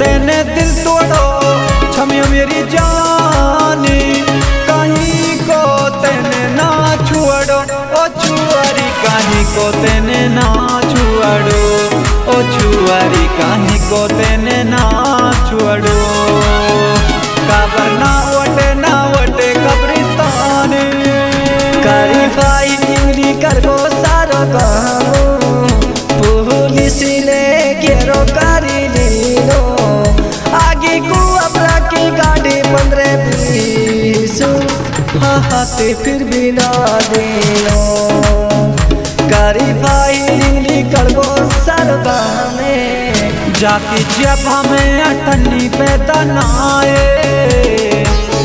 तेने दिल तोड़ो छमिया मेरी जानी, कहीं को तेने ना छुड़ो ओ छुआरी, कहीं को तेने ना छुड़ो ओ छुआरी, कहीं को तेने ना छुड़ो। कबर ना वटे कब्रिस्तान करी भाई इंगली करगो सारो काम, पुलिस ने घेरो करी लीनो, आगे को अपना की गाड़ी 15-20 हाथे फिर भी ना देनो। करी भाई इंगली करगो सारो काम, जाति जब हमें अठन्नी पैदा नाए,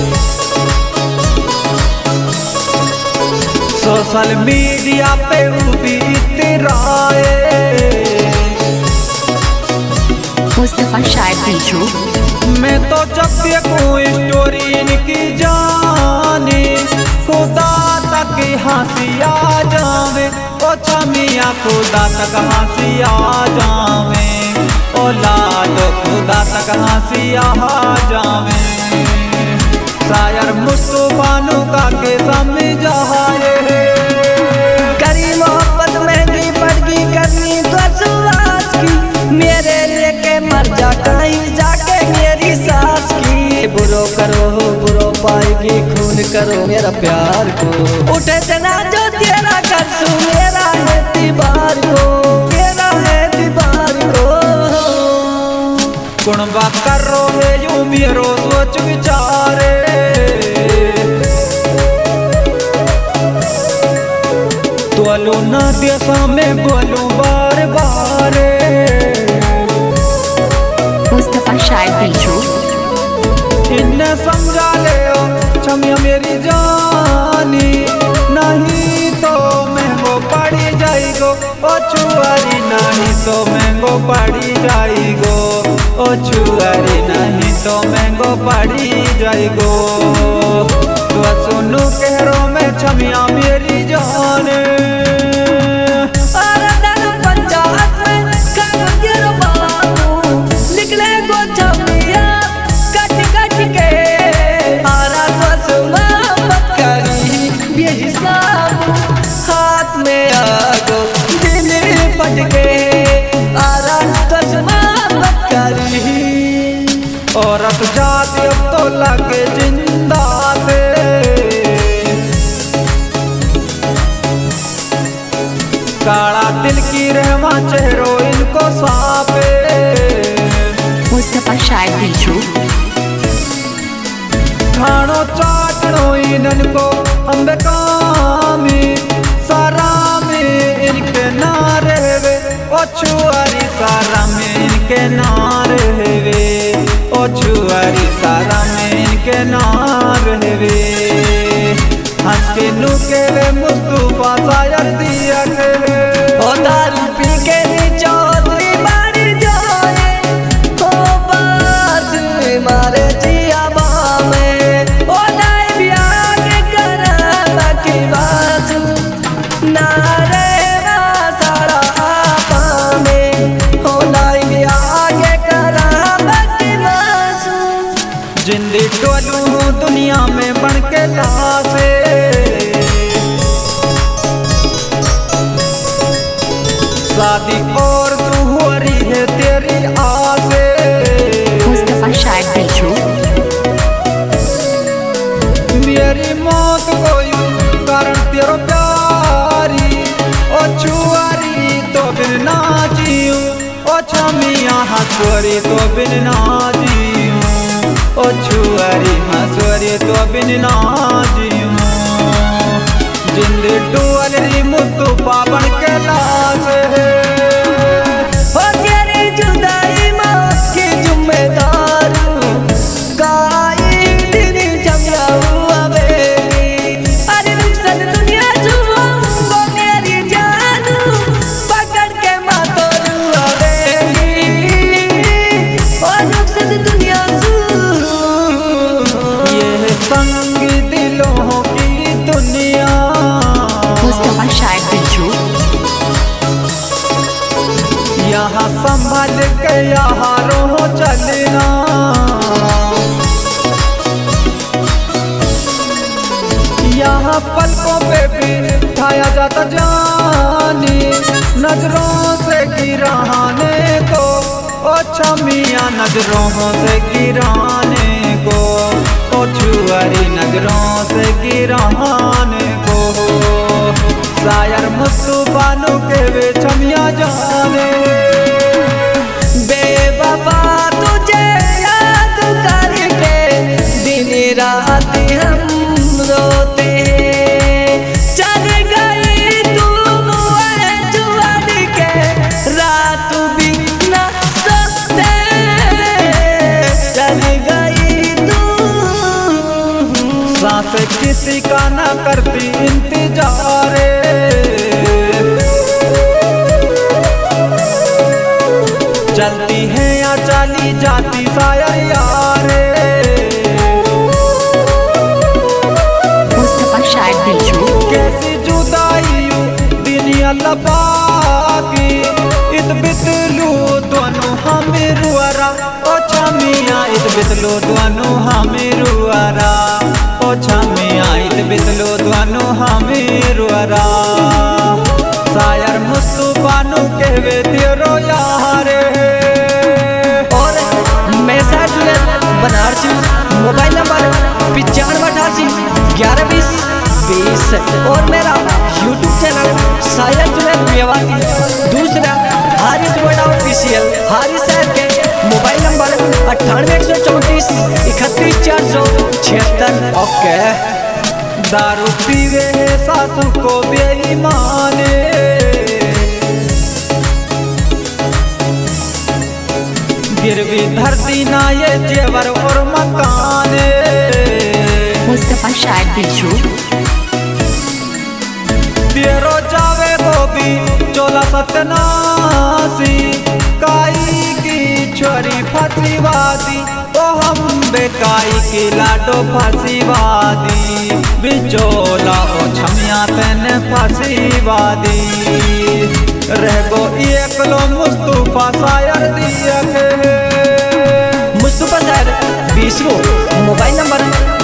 सोशल मीडिया पे वो भी इतराए। मुस्तफा शायर पीछू मैं तो जब देखूं स्टोरी इनकी जाने, खुदा तक हंसी आ जावे ओ छमिया, खुदा तक हंसी आ जावे ओ लाडो, खुदा तक हंसी आ जावे। शायर मुस्तफा नु का के समझाए, करी मोहब्बत महंगी पड़गी करनी तो सुहास की, मेरे लेके मर जा कहीं जाके मेरी सास की। बुरो करो बुरो पाएगी, खून करो मेरा प्यार को, उठे जना जो तेरा कर सू, मेरा है दीवार को, मेरा है दीवार को। कुणबा करो है यूं मेरो सोच विचारे, बोलू ना देशा में बोलू बार बार। मुस्तफा शायर पीछू इन्हें समझा ले ओ छमिया मेरी जानी, नहीं तो महंगो पड़ी जाएगो ओ छुआरी, नहीं तो महंगो पड़ी जाएगो ओ छुआरी, नहीं तो महंगो पड़ी जाएगो। तो सुनू कहरो में छमिया मेरी जान, हाथ में आगो दिल पटके आरा कसमा करी। औरत जाती अब तो लगे जिंदा दे, काला दिल की रहमा चेहरो इनको सापे। मुस्तफा शायर पीछू खानो चाटनो इनन को अंबे कामी, सारा में इनके ना रहवे ओ छुआरी, सारा में इनके ना रहवे ओ छुआरी, सारा में इनके ना रहवे। हंस के नु के वे मुस्तफा शायर दिया के ओ दारू पी के चौधरी बाड़ी जाए, ओ बास मारे जिया बामे, ओ नाई ब्याग करा बाकी बास नारे ना सारा आपा में, ओ नाई ब्याग करा बाकी बास। जिंदगी डोलू दुनिया में बन के लासे, शादी और तू हो रही है तेरी आसे। मुस्तफा शायर पीछू मेरी मौत को कारण तेरो प्यारी ओ छुआरी, तो बिन ना जीऊं ओ छमिया हंसुरी, तो बिन ना जीऊं ओ छुआरी हंसुरी, तो बिन ना जीऊं। जिंदगी डोल रही मुस्तफा बन के लाश है, ओ तेरी जुदाई मौत की जिम्मेदार काई दिन जमिया हुआ बेबी। अरे रुखसत दुनिया जुआ वो मेरी जान, पकड़ के मातो रुआ बेबी। ओ रुखसत दुनिया ये संग दिलों की दुनिया। मुस्तफा शायर पीछू नजरों से गिराने को, ओ छमिया नजरों से गिराने को, ओ छुआरी नजरों से गिराने को। शायर मुस्तफानु के वे छमिया जाने, बेवफा तुझे याद करके दिन रात हम रोते हैं। चल गई तू मुझे छोड़ के, रात भी न सोते। चल गई तू। सांस किसी का न करती इंतजार, चलती है या चली जाती शायर यारे। मुस्तफा शायर बिल्शू, कैसी जुदाई दुनिया लबाकी, इत बितलू दोनों हमें रुआरा, ओ छमिया इत बितलू दोनों हमें रुआरा, ओ छमिया इत बितलू दोनों हमें रुआरा। शायर मुस्तफानु कहवे तेरो यारे। और मैं साथ जुड़े बनारसी, मोबाइल नंबर 9588112020 और मेरा यूट्यूब चैनल शायर जुड़े मेवाती। दूसरा हारिस बड़ा ऑफिशियल, हारिस सर के मोबाइल नंबर 9814314476। ओके। दारू पीवे है सासू को बेईमाने, गिरवी धरती ना ये जेवर और मकाने। मुस्तफा शायर बिल्शू, तेरो जावे गोभी चोला सतनासी, काई की छोरी फसीवादी, ओ हम बेकाई की लाडो फसीवादी, बिचोला ओ छमिया तेने फसीवादी। रह गो एकलो मुस्तफा शायर दिया के, मुस्तफा शायर 20 मोबाइल नंबर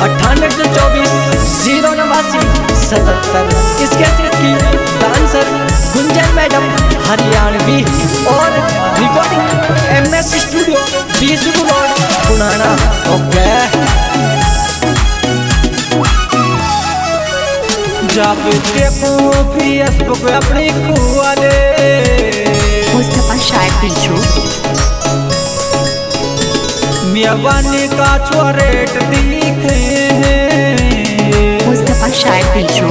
9824208977। इसके की डांसर गुंजन मैडम हरियाणवी और रिकॉर्डिंग MS स्टूडियो 20 रोड पुराना। ओके। जब देखूं फेसबुक अपनी खुआले, मुस्तफा शायर बिल्शू, मियावानी का छोरेट दिखे हैं। मुस्तफा शायर बिल्शू,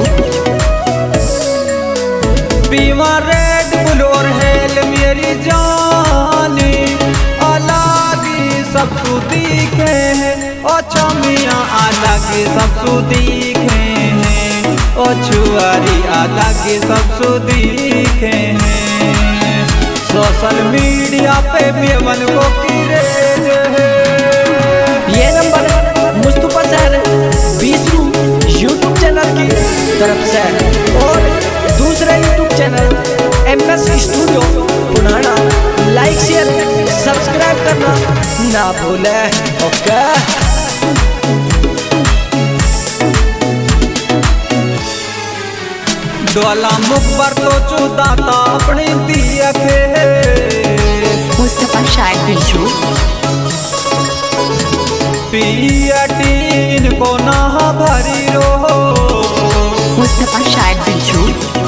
पीवा रेड बुल और हेल मेरी जानी, अलग सब सु दिखे हैं, ओ छमिया अलग सब सु दिखे हैं, ओ छुआरी अलग सब सु दिखे हैं। सोशल मीडिया पे मेवन को क्रेज है। ये नंबर मुस्तफा शायर 20 यूट्यूब चैनल की तरफ से और दूसरा यूट्यूब चैनल MS स्टूडियो पुराना। लाइक शेयर सब्सक्राइब करना ना भूले। ओके। डोला मुखबर तो चुदाता अपनी दिया के, मुस्तफा शायर बिल्शू, पियटीन को ना भरी रो। मुस्तफा शायर बिल्शू,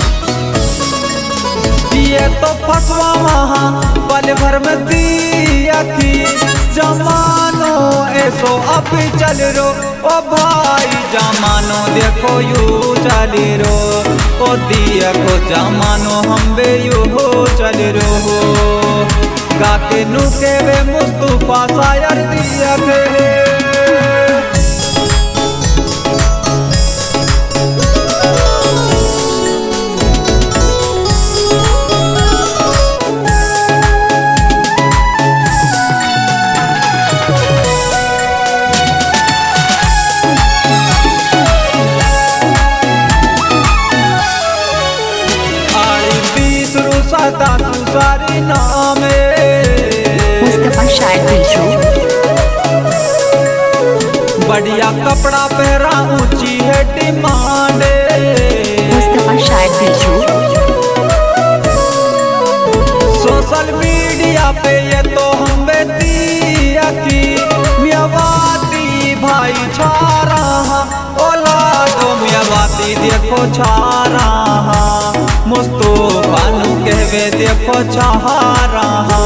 ये तो फसवा वहाँ पल भर में दिया की, जमानो ऐसो अब चल रो, ओ भाई जमानो देखो यू चल रो, ओ दिया को जमानो हम बे यू हो चल रो। गाके नुके वे मुस्तफा शायर दिया के, सदा सुसारी नामे। मुस्तफा शायर बिल्शू, बढ़िया कपड़ा पहरा ऊंची है डिमांड। मुस्तफा शायर बिल्शू, कहवे ये तो हम बेतिया की मियावाती भाई छारा ओला तो मियावाती देखो छारा मुस्तफा नु कहवे देखो छारा